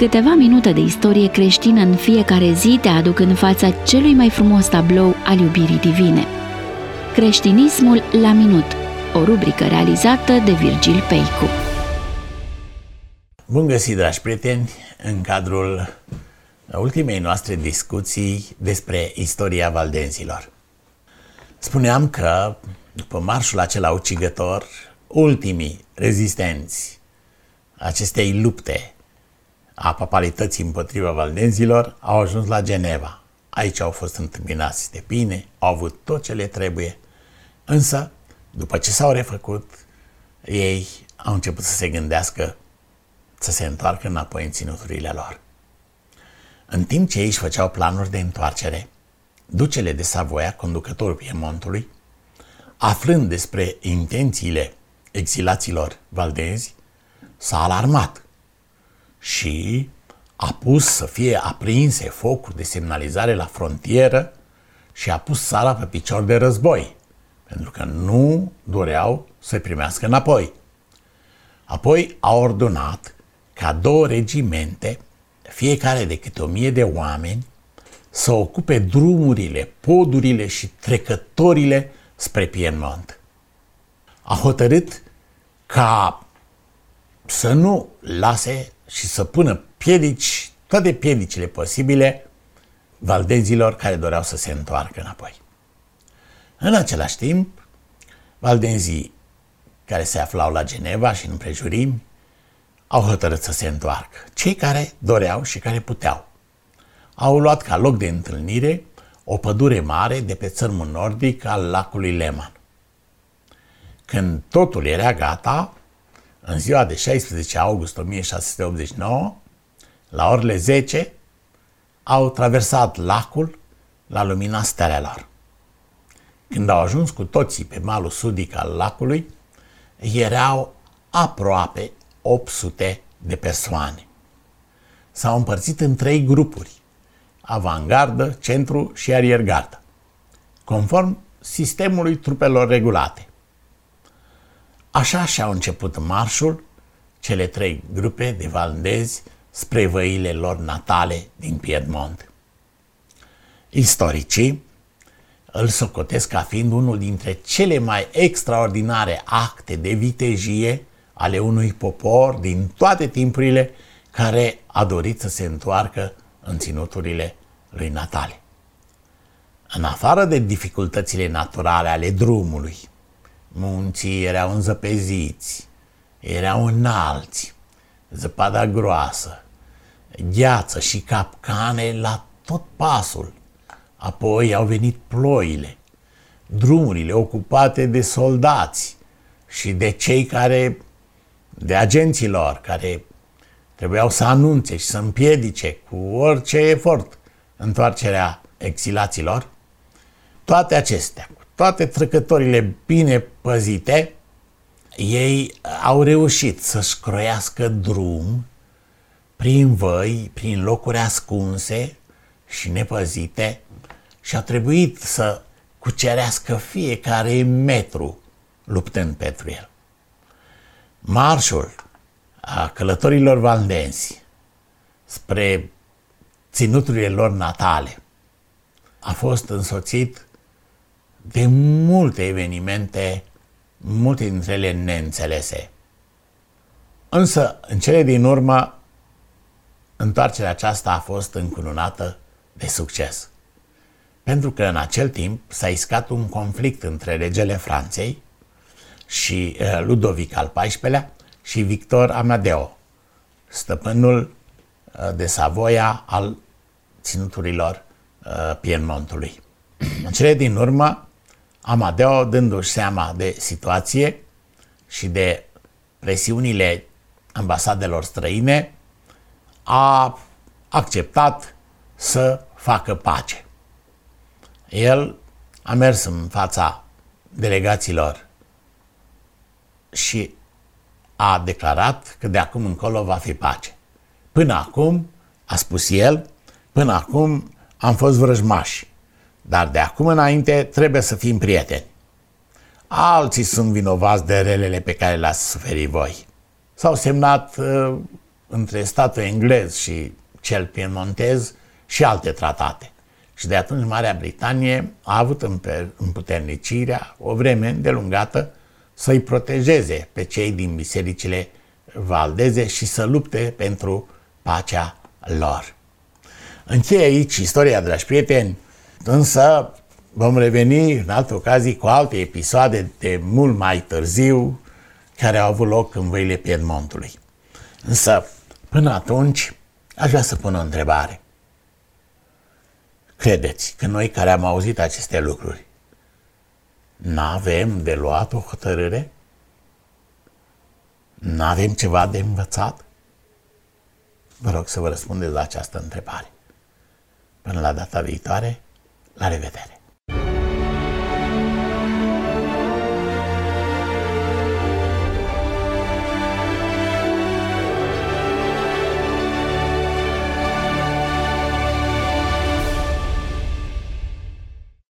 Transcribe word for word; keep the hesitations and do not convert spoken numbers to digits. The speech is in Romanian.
Câteva minute de istorie creștină în fiecare zi te aduc în fața celui mai frumos tablou al iubirii divine. Creștinismul la minut, o rubrică realizată de Virgil Peicu. Bun găsit, dragi prieteni, în cadrul ultimei noastre discuții despre istoria valdenzilor. Spuneam că, după marșul acela ucigător, ultimii rezistenți acestei lupte a papalității împotriva valdenzilor au ajuns la Geneva. Aici au fost întâmpinați de bine, au avut tot ce le trebuie, însă, după ce s-au refăcut, ei au început să se gândească să se întoarcă înapoi în ținuturile lor. În timp ce ei își făceau planuri de întoarcere, ducele de Savoia, conducătorul Piemontului, aflând despre intențiile exilaților valdenzi, s-a alarmat și a pus să fie aprinse focuri de semnalizare la frontieră și a pus țara pe picior de război, pentru că nu doreau să-i primească înapoi. Apoi a ordonat ca două regimente, fiecare de câte o mie de oameni, să ocupe drumurile, podurile și trecătorile spre Piemont. A hotărât ca să nu lase și să pună piedici, toate piedicile posibile, valdenzilor care doreau să se întoarcă înapoi. În același timp, valdenzii care se aflau la Geneva și în împrejurimi au hotărât să se întoarcă. Cei care doreau și care puteau au luat ca loc de întâlnire o pădure mare de pe țărmul nordic al lacului Leman. Când totul era gata, în ziua de șaisprezece august o mie șase sute optzeci și nouă, la orele zece, au traversat lacul la lumina stelelor. Când au ajuns cu toții pe malul sudic al lacului, erau aproape opt sute de persoane. S-au împărțit în trei grupuri, avangardă, centru și ariergardă, conform sistemului trupelor regulate. Așa și-au început marșul cele trei grupe de valdezi spre văile lor natale din Piedmont. Istoricii îl socotesc ca fiind unul dintre cele mai extraordinare acte de vitejie ale unui popor din toate timpurile care a dorit să se întoarcă în ținuturile lui natale. În afară de dificultățile naturale ale drumului, munții erau înzăpeziți, erau înalți, zăpada groasă, gheață și capcane la tot pasul. Apoi au venit ploile, drumurile ocupate de soldați și de cei care, de agenții lor, care trebuiau să anunțe și să împiedice cu orice efort întoarcerea exilaților. Toate acestea, toate trecătorile bine păzite, ei au reușit să-și croiască drum prin văi, prin locuri ascunse și nepăzite și a trebuit să cucerească fiecare metru luptând pentru el. Marșul a călătorilor valdenzi spre ținuturile lor natale a fost însoțit de multe evenimente, multe dintre ele neînțelese. Însă, în cele din urmă, întoarcerea aceasta a fost încununată de succes. Pentru că în acel timp s-a iscat un conflict între regele Franței și uh, Ludovic al paisprezecelea și Victor Amadeo, stăpânul uh, de Savoia al ținuturilor uh, Piemontului. În cele din urmă, Amadeo, dându-și seama de situație și de presiunile ambasadelor străine, a acceptat să facă pace. El a mers în fața delegațiilor și a declarat că de acum încolo va fi pace. Până acum, a spus el, până acum am fost vrăjmași, dar de acum înainte trebuie să fim prieteni. Alții sunt vinovați de relele pe care le-ați suferit voi. S-au semnat uh, între statul englez și cel piemontez și alte tratate. Și de atunci Marea Britanie a avut împuternicirea o vreme îndelungată să-i protejeze pe cei din bisericile valdeze și să lupte pentru pacea lor. Încheie aici istoria, dragi prieteni, însă vom reveni în alte ocazii cu alte episoade de mult mai târziu care au avut loc în văile Piedmontului. Însă, până atunci, aș vrea să pun o întrebare. Credeți că noi care am auzit aceste lucruri n-avem de luat o hotărâre? N-avem ceva de învățat? Vă rog să vă răspundeți la această întrebare. Până la data viitoare, la revedere!